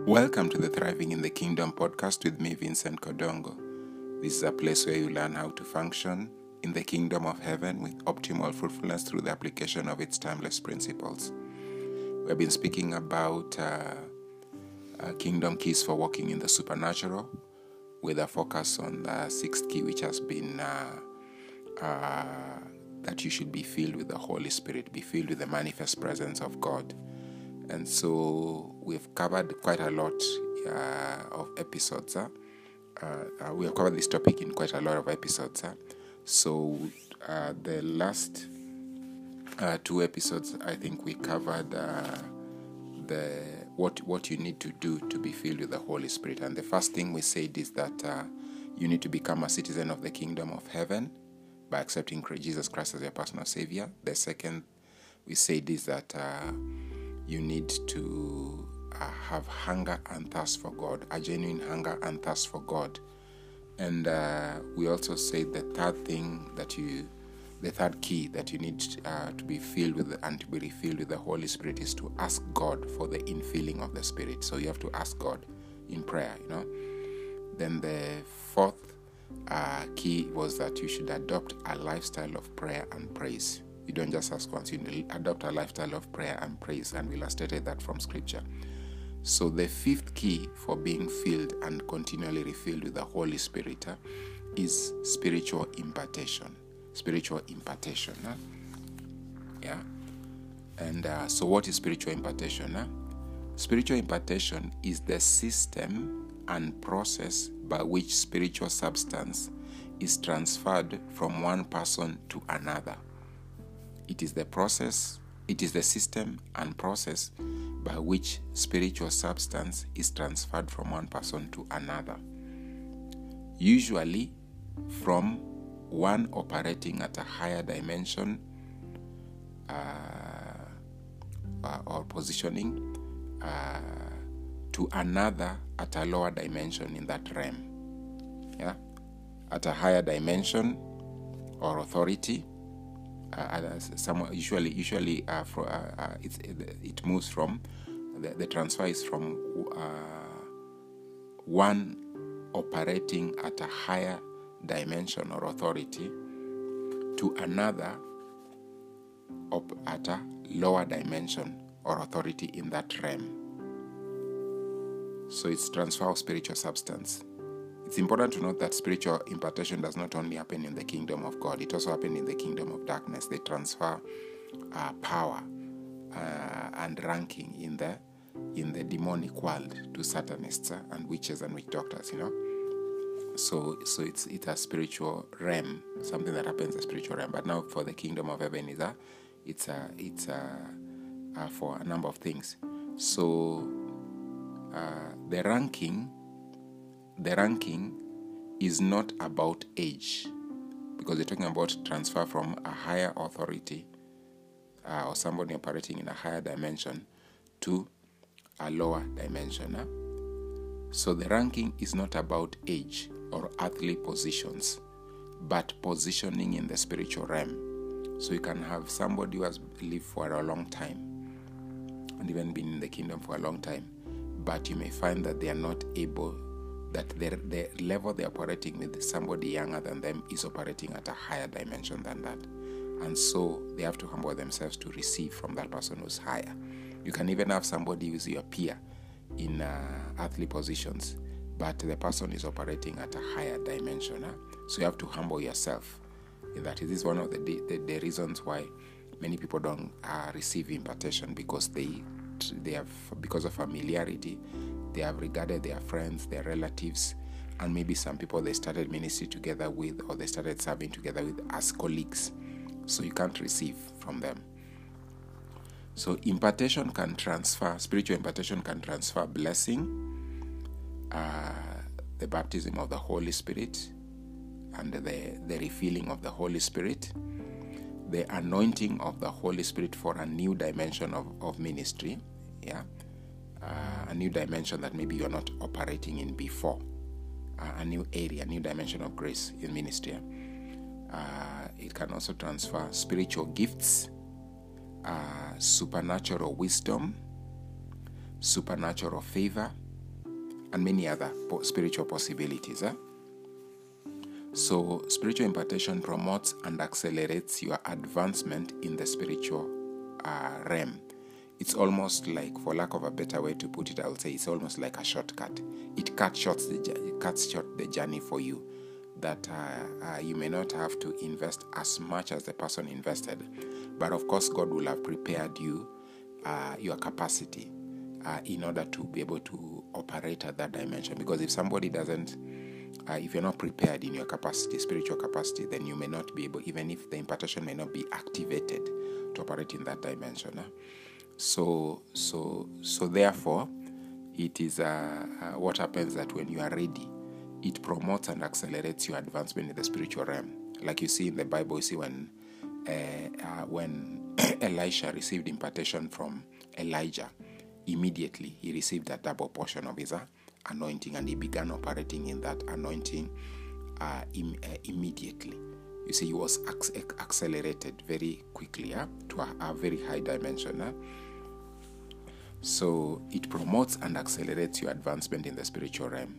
Welcome to the Thriving in the Kingdom podcast with me, Vincent Kodongo. This is a place where you learn how to function in the kingdom of heaven with optimal fruitfulness through the application of its timeless principles. We've been speaking about kingdom keys for walking in the supernatural with a focus on the sixth key, which has been that you should be filled with the Holy Spirit, be filled with the manifest presence of God. And so we've covered quite a lot of episodes. We have covered this topic in quite a lot of episodes. So the last two episodes, I think we covered what you need to do to be filled with the Holy Spirit. And the first thing we said is that you need to become a citizen of the kingdom of heaven by accepting Jesus Christ as your personal Savior. The second we said is that you need to have hunger and thirst for God, a genuine hunger and thirst for God. And we also said the third key that you need to be filled with and to be refilled with the Holy Spirit is to ask God for the infilling of the Spirit. So you have to ask God in prayer, Then the fourth key was that you should adopt a lifestyle of prayer and praise. You don't just ask once, you adopt a lifestyle of prayer and praise, and we illustrated that from Scripture. So the fifth key for being filled and continually refilled with the Holy Spirit is spiritual impartation. Spiritual impartation. Yeah. And so what is spiritual impartation? Spiritual impartation is the system and process by which spiritual substance is transferred from one person to another. It is the system and process by which spiritual substance is transferred from one person to another. Usually from one operating at a higher dimension or positioning to another at a lower dimension in that realm. Yeah? At a higher dimension or authority, it moves from the transfer is from one operating at a higher dimension or authority to another at a lower dimension or authority in that realm. So it's transfer of spiritual substance. It's important to note that spiritual impartation does not only happen in the kingdom of God, it also happens in the kingdom of darkness. They transfer power and ranking in the demonic world to Satanists and witches and witch doctors, So it's a spiritual realm, something that happens in the spiritual realm. But now for the kingdom of heaven it's for a number of things. So the ranking is not about age, because we're talking about transfer from a higher authority or somebody operating in a higher dimension to a lower dimension. So the ranking is not about age or earthly positions, but positioning in the spiritual realm. So you can have somebody who has lived for a long time and even been in the kingdom for a long time, but you may find that they are not able, that the level they're operating with somebody younger than them is operating at a higher dimension than that. And so they have to humble themselves to receive from that person who's higher. You can even have somebody who's your peer in earthly positions, but the person is operating at a higher dimension. So you have to humble yourself in that. This is one of the reasons why many people don't receive impartation, because they have, because of familiarity, they have regarded their friends, their relatives, and maybe some people they started ministry together with, or they started serving together with as colleagues. So you can't receive from them. So spiritual impartation can transfer blessing, the baptism of the Holy Spirit, and the refilling of the Holy Spirit, the anointing of the Holy Spirit for a new dimension of ministry, a new dimension that maybe you're not operating in before, a new area, a new dimension of grace in ministry. It can also transfer spiritual gifts, supernatural wisdom, supernatural favor, and many other spiritual possibilities. So spiritual impartation promotes and accelerates your advancement in the spiritual realm. It's almost like, for lack of a better way to put it, I would say it's almost like a shortcut. It cuts short the journey for you, that you may not have to invest as much as the person invested. But of course, God will have prepared you, your capacity, in order to be able to operate at that dimension. Because if somebody doesn't, if you're not prepared in your capacity, spiritual capacity, then you may not be able, even if the impartation may not be activated, to operate in that dimension. So therefore, it is what happens that when you are ready, it promotes and accelerates your advancement in the spiritual realm. Like you see in the Bible, you see when Elisha received impartation from Elijah, immediately he received a double portion of his anointing, and he began operating in that anointing immediately. You see, he was accelerated very quickly to a very high dimension. So it promotes and accelerates your advancement in the spiritual realm.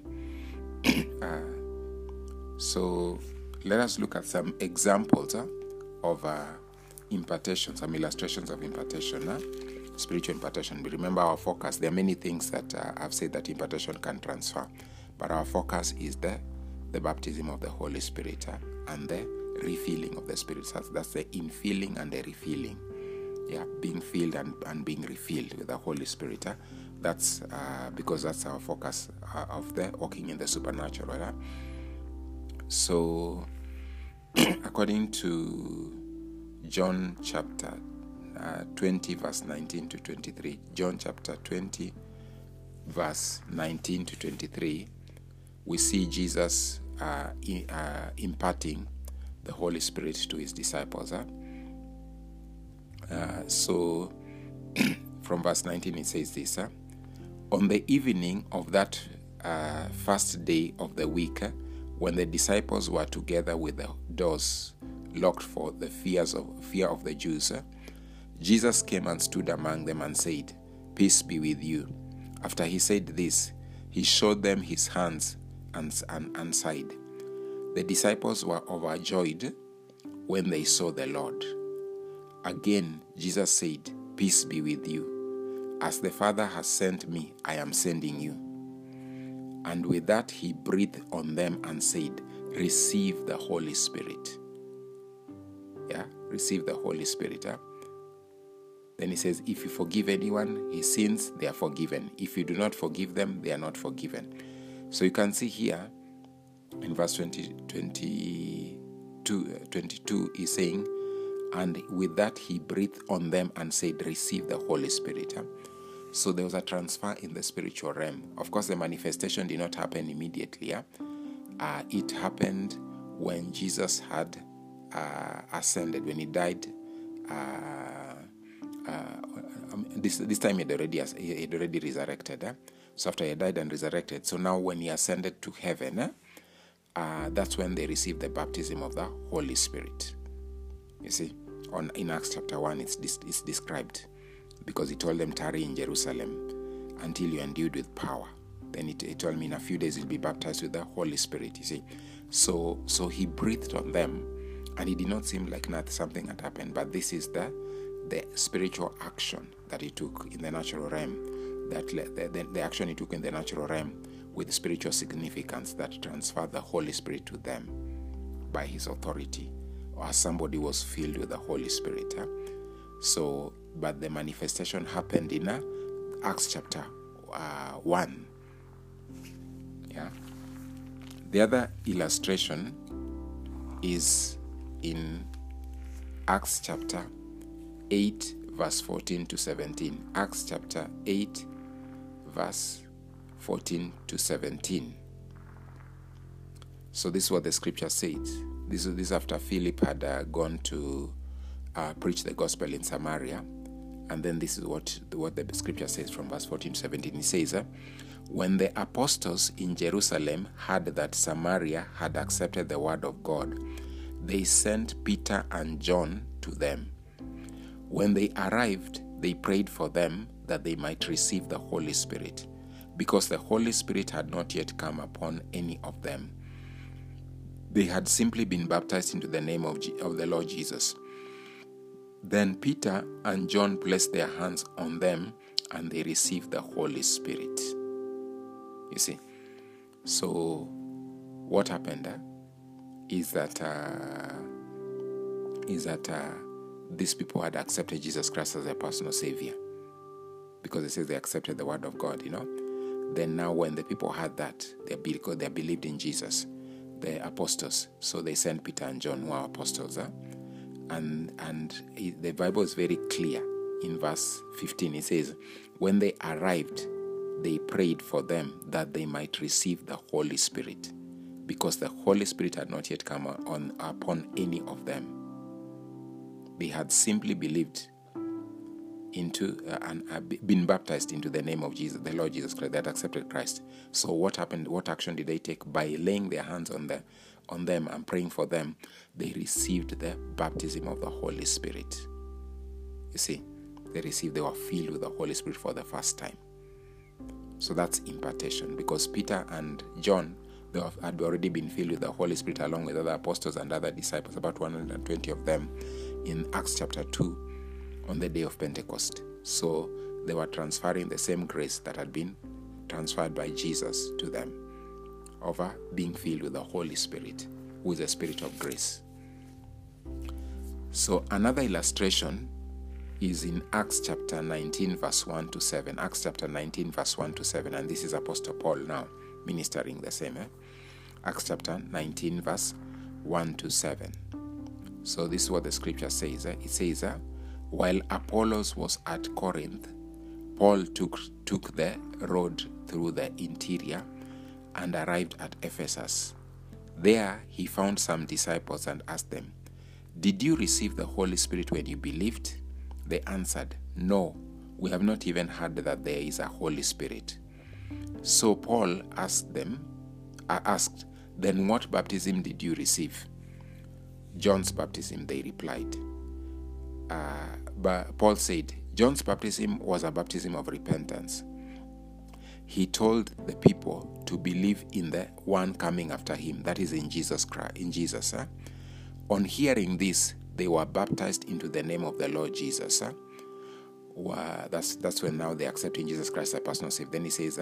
So let us look at some examples of impartation, some illustrations of impartation, spiritual impartation. But remember, our focus, there are many things that I've said that impartation can transfer, but our focus is the baptism of the Holy Spirit and the refilling of the Spirit. So that's the infilling and the refilling. Yeah, being filled and being refilled with the Holy Spirit. That's because that's our focus of the walking in the supernatural. So, according to John chapter 20, verse 19 to 23, John chapter 20, verse 19 to 23, we see Jesus imparting the Holy Spirit to his disciples. So from verse 19 it says this: on the evening of that first day of the week, when the disciples were together with the doors locked for the fear of the Jews, Jesus came and stood among them and said, "Peace be with you." After he said this, he showed them his hands and side. The disciples were overjoyed when they saw the Lord. Again, Jesus said, "Peace be with you. As the Father has sent me, I am sending you." And with that, he breathed on them and said, "Receive the Holy Spirit." Yeah, receive the Holy Spirit. Then he says, if you forgive anyone his sins, they are forgiven. If you do not forgive them, they are not forgiven. So you can see here in verse 22, he's saying, and with that he breathed on them and said, "Receive the Holy Spirit." So there was a transfer in the spiritual realm. Of course, the manifestation did not happen immediately. It happened when Jesus had ascended, when he died. This time he had already resurrected. So after he died and resurrected, so now when he ascended to heaven, that's when they received the baptism of the Holy Spirit. You see, in Acts chapter 1, it's described, because he told them, "Tarry in Jerusalem until you are endued with power." Then he told me, in a few days you'll be baptized with the Holy Spirit. You see, so he breathed on them, and it did not seem like something had happened. But this is the spiritual action that he took in the natural realm, that the action he took in the natural realm with spiritual significance that transferred the Holy Spirit to them by his authority, or as somebody was filled with the Holy Spirit. So, but the manifestation happened in Acts chapter 1. Yeah. The other illustration is in Acts chapter 8, verse 14 to 17. Acts chapter 8, verse 14 to 17. So this is what the scripture says. This is after Philip had gone to preach the gospel in Samaria. And then this is what the scripture says from verse 14 to 17. It says, when the apostles in Jerusalem heard that Samaria had accepted the word of God, they sent Peter and John to them. When they arrived, they prayed for them that they might receive the Holy Spirit, because the Holy Spirit had not yet come upon any of them. They had simply been baptized into the name of the Lord Jesus. Then Peter and John placed their hands on them and they received the Holy Spirit. You see, so what happened is that these people had accepted Jesus Christ as their personal Savior, because it says they accepted the Word of God, Then now when the people had that, they believed in Jesus, the apostles. So they sent Peter and John, who are apostles. And the Bible is very clear in verse 15. It says, when they arrived, they prayed for them that they might receive the Holy Spirit, because the Holy Spirit had not yet come upon any of them. They had simply believed into and been baptized into the name of Jesus, the Lord Jesus Christ. They had accepted Christ. So what happened? What action did they take? By laying their hands on them and praying for them, they received the baptism of the Holy Spirit. You see, they were filled with the Holy Spirit for the first time. So that's impartation, because Peter and John, they had already been filled with the Holy Spirit along with other apostles and other disciples, about 120 of them, in Acts chapter 2 on the day of Pentecost. So they were transferring the same grace that had been transferred by Jesus to them, over being filled with the Holy Spirit, who is the Spirit of grace. So another illustration is in Acts chapter 19 verse 1 to 7. Acts chapter 19 verse 1 to 7, and this is Apostle Paul now ministering the same. Acts chapter 19 verse 1 to 7. So this is what the scripture says. It says, while Apollos was at Corinth, Paul took the road through the interior and arrived at Ephesus. There he found some disciples and asked them, did you receive the Holy Spirit when you believed? They answered, no, we have not even heard that there is a Holy Spirit. So Paul asked, then what baptism did you receive? John's baptism, they replied. But Paul said, John's baptism was a baptism of repentance. He told the people to believe in the one coming after him, that is in Jesus Christ. On hearing this, they were baptized into the name of the Lord Jesus. That's when now they accept in Jesus Christ as personal Savior. Then he says,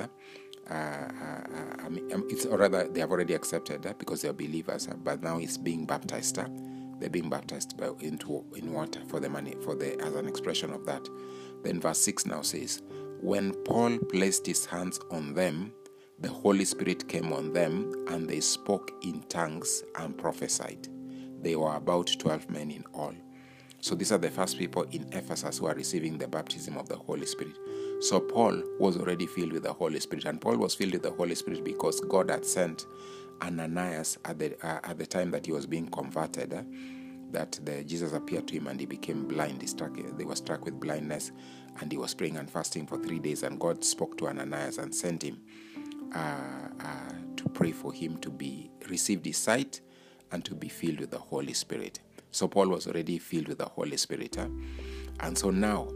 they have already accepted because they are believers, but now it's being baptized. They're being baptized in water as an expression of that. Then verse 6 now says, when Paul placed his hands on them, the Holy Spirit came on them, and they spoke in tongues and prophesied. They were about 12 men in all. So these are the first people in Ephesus who are receiving the baptism of the Holy Spirit. So Paul was already filled with the Holy Spirit, and Paul was filled with the Holy Spirit because God had sent Ananias at the time that he was being converted, that Jesus appeared to him and he became blind. They were struck with blindness, and he was praying and fasting for 3 days, and God spoke to Ananias and sent him to pray for him to receive his sight and to be filled with the Holy Spirit. So Paul was already filled with the Holy Spirit. And so now,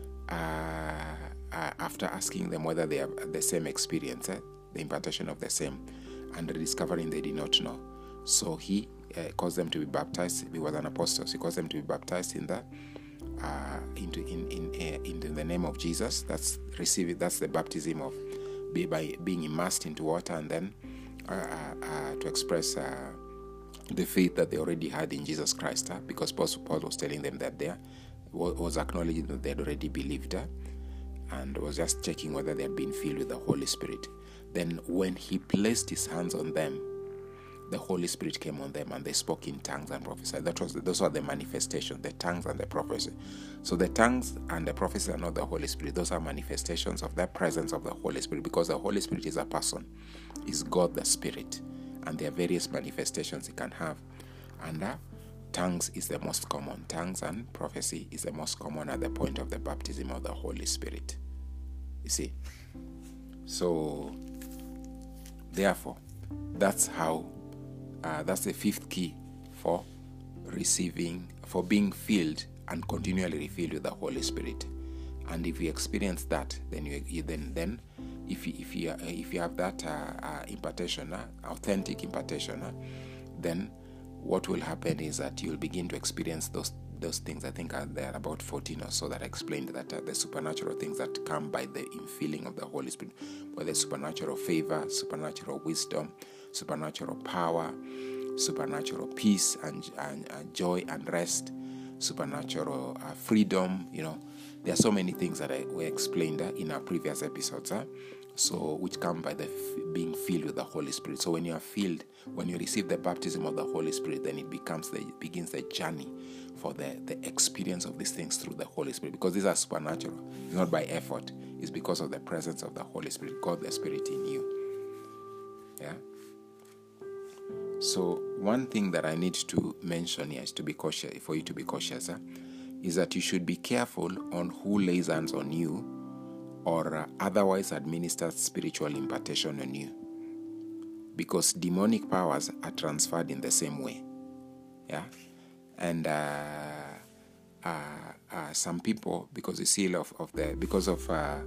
after asking them whether they have the same experience, the impartation of the same, and discovering they did not know, so he caused them to be baptized. He was an apostle, so he caused them to be baptized in the name of Jesus. That's the baptism of by being immersed into water, and then to express the faith that they already had in Jesus Christ, because Paul was telling them that they was acknowledging that they had already believed, and was just checking whether they had been filled with the Holy Spirit. Then when he placed his hands on them, the Holy Spirit came on them, and they spoke in tongues and prophesied. Those are the manifestations, the tongues and the prophecy. So the tongues and the prophecy are not the Holy Spirit. Those are manifestations of the presence of the Holy Spirit, because the Holy Spirit is a person, is God the Spirit, and there are various manifestations it can have. And tongues is the most common. Tongues and prophecy is the most common at the point of the baptism of the Holy Spirit. You see? So, therefore, that's the fifth key for being filled and continually refilled with the Holy Spirit. And if you experience that, then if you have that impartation, authentic impartation, then what will happen is that you'll begin to experience those things. I think there are about 14 or so that explained that the supernatural things that come by the infilling of the Holy Spirit, whether supernatural favor, supernatural wisdom, supernatural power, supernatural peace and joy and rest, supernatural freedom. There are so many things that were explained in our previous episodes, so which come by the being filled with the Holy Spirit. So when you are filled, when you receive the baptism of the Holy Spirit, then it begins the journey for the experience of these things through the Holy Spirit, because these are supernatural. It's not by effort. It's because of the presence of the Holy Spirit, God the Spirit in you. Yeah. So one thing that I need to mention here is to be cautious, for you to be cautious, is that you should be careful on who lays hands on you or otherwise administers spiritual impartation on you, because demonic powers are transferred in the same way. Yeah. And some people, because you see because of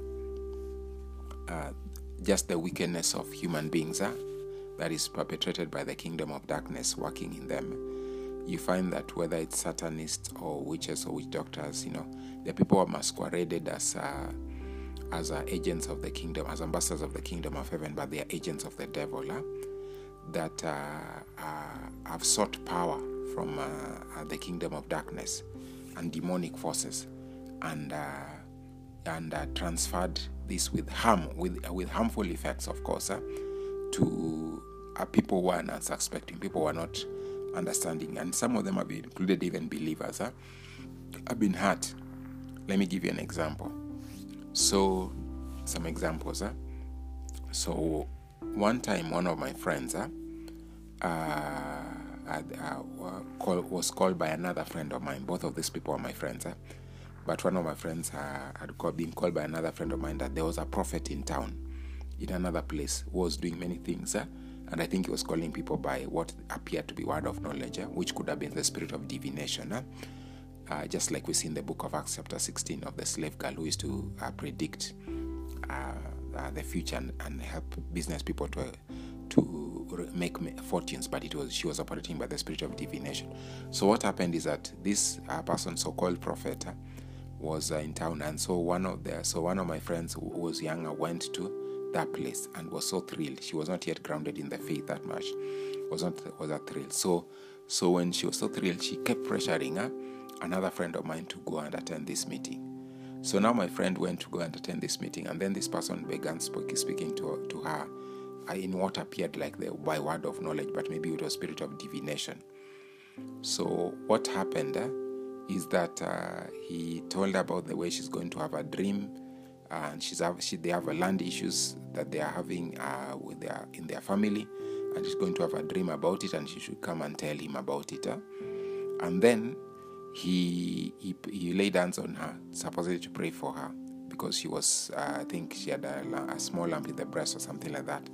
just the wickedness of human beings that is perpetrated by the kingdom of darkness working in them, you find that whether it's Satanists or witches or witch doctors, the people are masqueraded as agents of the kingdom, as ambassadors of the kingdom of heaven, but they are agents of the devil that have sought power from the kingdom of darkness and demonic forces, and transferred this with harmful effects, of course, to people who are not suspecting, people who are not understanding, and some of them have been included, even believers, have been hurt. Let me give you an example. So, some examples. So, one time, one of my friends was called by another friend of mine. Both of these people are my friends. But one of my friends had been called by another friend of mine that there was a prophet in town, in another place, who was doing many things. And I think he was calling people by what appeared to be word of knowledge, which could have been the spirit of divination. Just like we see in the book of Acts chapter 16 of the slave girl who used to predict the future and help business people to make fortunes, but she was operating by the spirit of divination. So what happened is that this person, so-called prophet, was in town, and so one of my friends who was younger went to that place and was so thrilled. She was not yet grounded in the faith that much. Was a thrill. So when she was so thrilled, she kept pressuring another friend of mine to go and attend this meeting. So now my friend went to go and attend this meeting, and then this person began speaking to her in what appeared like by word of knowledge, but maybe it was spirit of divination. So what happened is that he told her about the way she's going to have a dream, and they have a land issues that they are having in their family, and she's going to have a dream about it, and she should come and tell him about it. And then he laid hands on her, supposedly to pray for her, because she was, I think she had a small lump in the breast or something like that.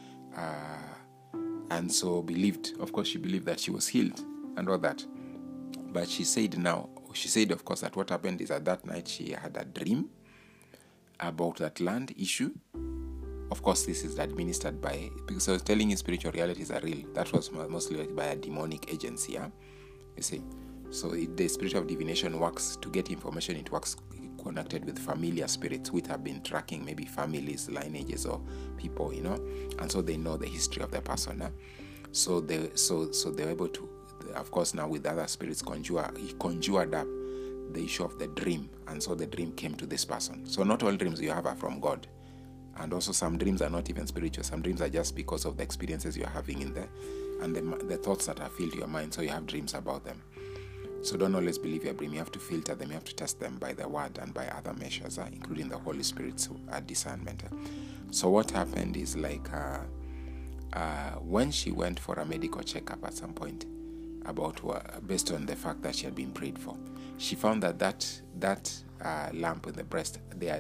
And so she believed that she was healed and all that. But she said, of course, that what happened is that night she had a dream about that land issue. Of course, this is administered because I was telling you spiritual realities are real. That was mostly by a demonic agency, you see. So the spirit of divination works to get information. It works connected with familiar spirits which have been tracking maybe families, lineages, or people, and so they know the history of the person. So they're able to, of course, now with other spirits he conjured up the issue of the dream, and so the dream came to this person. So not all dreams you have are from God, and also some dreams are not even spiritual. Some dreams are just because of the experiences you're having in there and the thoughts that have filled your mind, so you have dreams about them. So don't always believe your dream. You have to filter them. You have to test them by the word and by other measures, including the Holy Spirit's discernment. So what happened is when she went for a medical checkup at some point, based on the fact that she had been prayed for, she found that lump in the breast,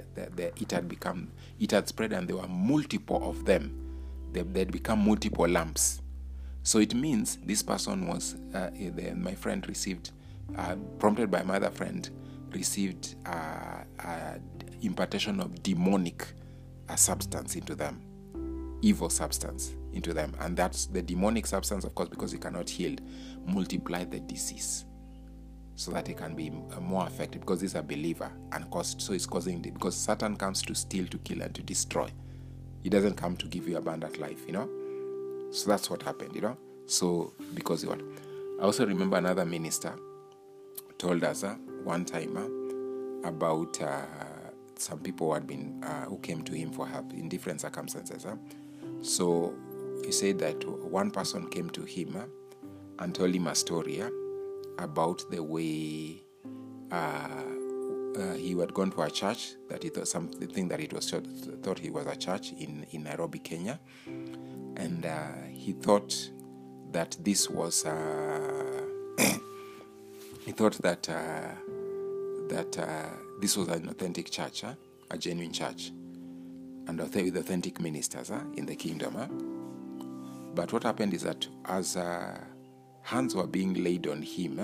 it had spread, and there were multiple of them. They'd become multiple lumps. So it means this person was, my friend received, prompted by my other friend, received impartation of demonic a substance into them, evil substance into them. And that's the demonic substance, of course, because it cannot heal, multiply the disease so that it can be more effective, because it's a believer, and so it's causing it, because Satan comes to steal, to kill, and to destroy. He doesn't come to give you abundant life, So that's what happened, So because what? I also remember another minister told us one time about some people who had been who came to him for help in different circumstances. So he said that one person came to him and told him a story about the way he had gone to a church that he thought something that it was thought he was a church in Nairobi, Kenya, and he thought that this was he thought that this was an authentic church, a genuine church, and with authentic ministers in the kingdom. But what happened is that as hands were being laid on him,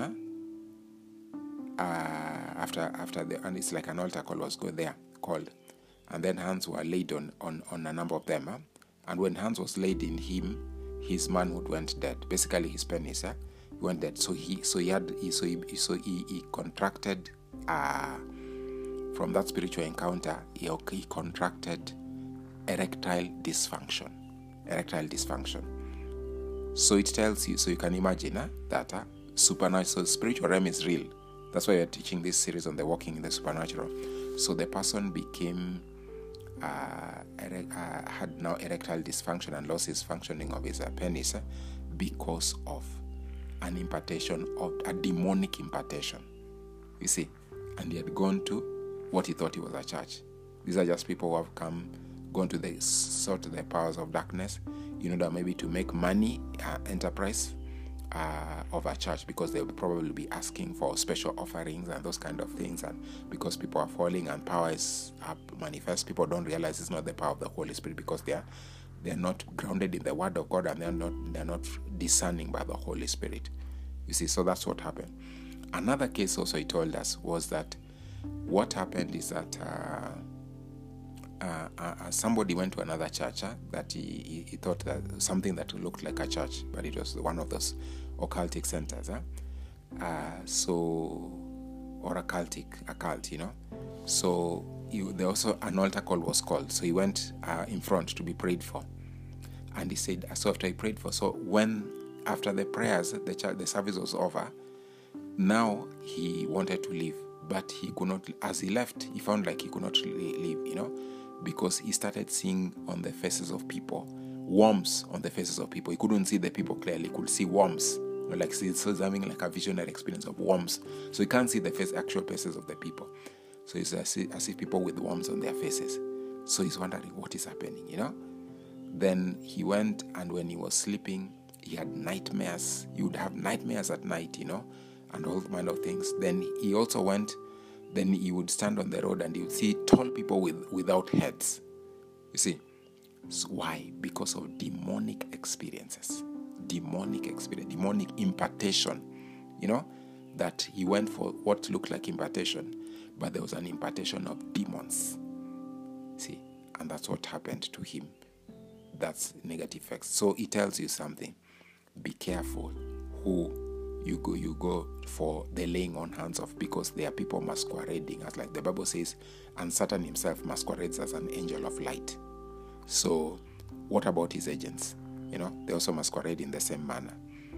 and it's like an altar call was called, and then hands were laid on a number of them, and when hands was laid in him, his manhood went dead. Basically, his penis went dead. So he contracted from that spiritual encounter. He contracted erectile dysfunction. So it tells you. So you can imagine that supernatural, spiritual realm is real. That's why we are teaching this series on the walking in the supernatural. So the person became had now erectile dysfunction and lost his functioning of his penis because of an impartation, of a demonic impartation. You see, and he had gone to what he thought he was a church. These are just people who have gone to the sort of the powers of darkness, that maybe to make money, enterprise of a church, because they will probably be asking for special offerings and those kind of things, and because people are falling and power is manifest, people don't realize it's not the power of the Holy Spirit, because they are not grounded in the Word of God, and they're not discerning by the Holy Spirit. You see, so that's what happened. Another case also he told us was that what happened is that somebody went to another church that he thought that something that looked like a church, but it was one of those occultic centers. Or a cult, So there also an altar call was called. So he went in front to be prayed for. And he said, so after he prayed for, so after the prayers, the service was over, now he wanted to leave, but he could not. As he left, he found like he could not leave, because he started seeing on the faces of people, worms on the faces of people. He couldn't see the people clearly, he could see worms. Like so he's having like a visionary experience of worms. So he can't see the actual faces of the people. So it's as if people with worms on their faces. So he's wondering what is happening, Then he went, and when he was sleeping, he had nightmares. He would have nightmares at night, and all kind of things. Then he also went, then he would stand on the road and he would see tall people without heads. You see? So why? Because of demonic experiences. Demonic impartation. That he went for what looked like impartation, but there was an impartation of demons. See? And that's what happened to him. That's negative effects. So it tells you something. Be careful who you go for the laying on hands of, because there are people masquerading as, like the Bible says, and Satan himself masquerades as an angel of light. So what about his agents? They also masquerade in the same manner.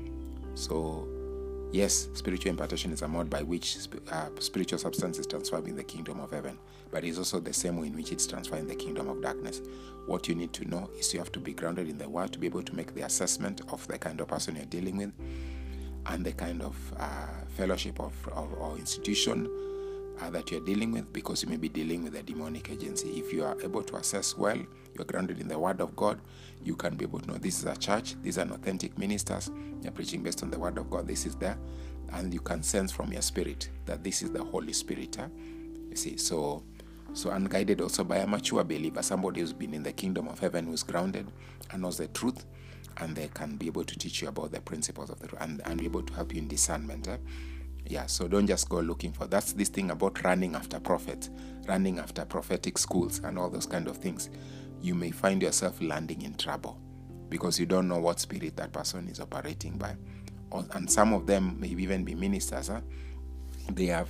So yes, spiritual impartation is a mode by which spiritual substance is transferred in the kingdom of heaven, but it's also the same way in which it's transferred in the kingdom of darkness. What you need to know is you have to be grounded in the Word to be able to make the assessment of the kind of person you're dealing with, and the kind of fellowship or institution that you're dealing with, because you may be dealing with a demonic agency. If you are able to assess well, you're grounded in the Word of God, you can be able to know this is a church, these are authentic ministers, they're preaching based on the Word of God, this is there, and you can sense from your spirit that this is the Holy Spirit. You see, so unguided also by a mature believer, somebody who's been in the kingdom of heaven, who's grounded and knows the truth, and they can be able to teach you about the principles of the truth, and be able to help you in discernment Yeah, so don't just go looking for. That's this thing about running after prophets, running after prophetic schools and all those kind of things. You may find yourself landing in trouble because you don't know what spirit that person is operating by. And some of them may even be ministers. They have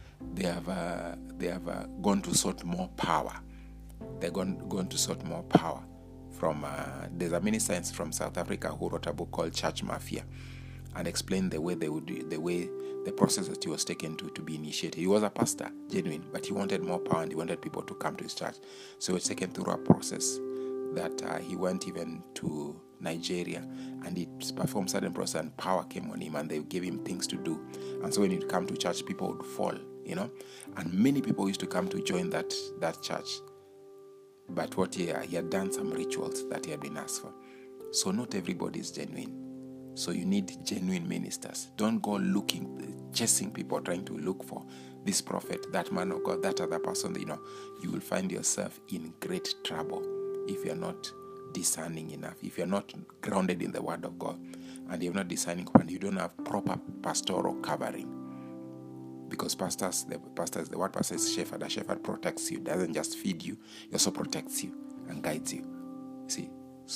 gone to sort more power. They're going to sort more power from. There's a minister from South Africa who wrote a book called Church Mafia, and explained the way the process that he was taken to be initiated. He was a pastor, genuine, but he wanted more power and he wanted people to come to his church. So he was taken through a process that he went even to Nigeria, and he performed certain process and power came on him and they gave him things to do. And so when he'd come to church, people would fall, and many people used to come to join that church. But what he had done some rituals that he had been asked for. So not everybody is genuine. So you need genuine ministers. Don't go chasing people, trying to look for this prophet, that man of God, that other person. You will find yourself in great trouble if you're not discerning enough, if you're not grounded in the word of God, and you're not discerning, and you don't have proper pastoral covering. Because the word pastor is shepherd. A shepherd protects you, doesn't just feed you, he also protects you and guides you. See,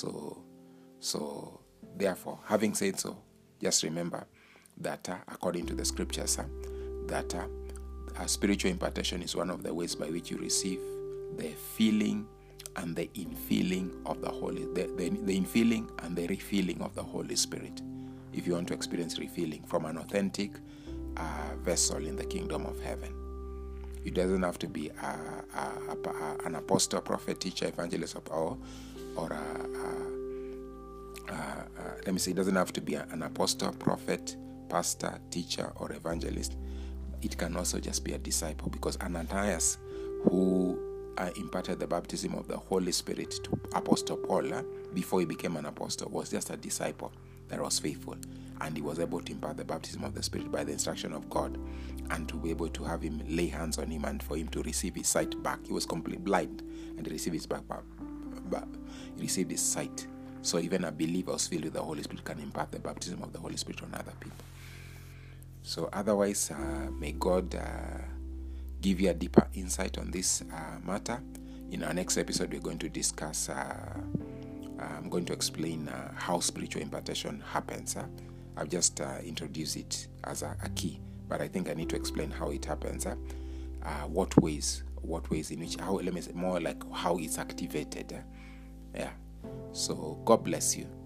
so therefore, having said so, just remember that according to the scriptures, that spiritual impartation is one of the ways by which you receive the filling and the infilling of the the infilling and the refilling of the Holy Spirit. If you want to experience refilling from an authentic vessel in the kingdom of heaven, it doesn't have to be an apostle, prophet, teacher, evangelist, or it doesn't have to be an apostle, prophet, pastor, teacher, or evangelist. It can also just be a disciple, because Ananias, who imparted the baptism of the Holy Spirit to Apostle Paul before he became an apostle, was just a disciple that was faithful, and he was able to impart the baptism of the Spirit by the instruction of God, and to be able to have him lay hands on him and for him to receive his sight back. He was completely blind, and he received his he received his sight. So even a believer who's filled with the Holy Spirit can impart the baptism of the Holy Spirit on other people. So otherwise, may God give you a deeper insight on this matter. In our next episode, we're going to discuss, I'm going to explain how spiritual impartation happens. I've just introduced it as a key, but I think I need to explain how it happens. What ways in which, let me say more like how it's activated. Yeah. So God bless you.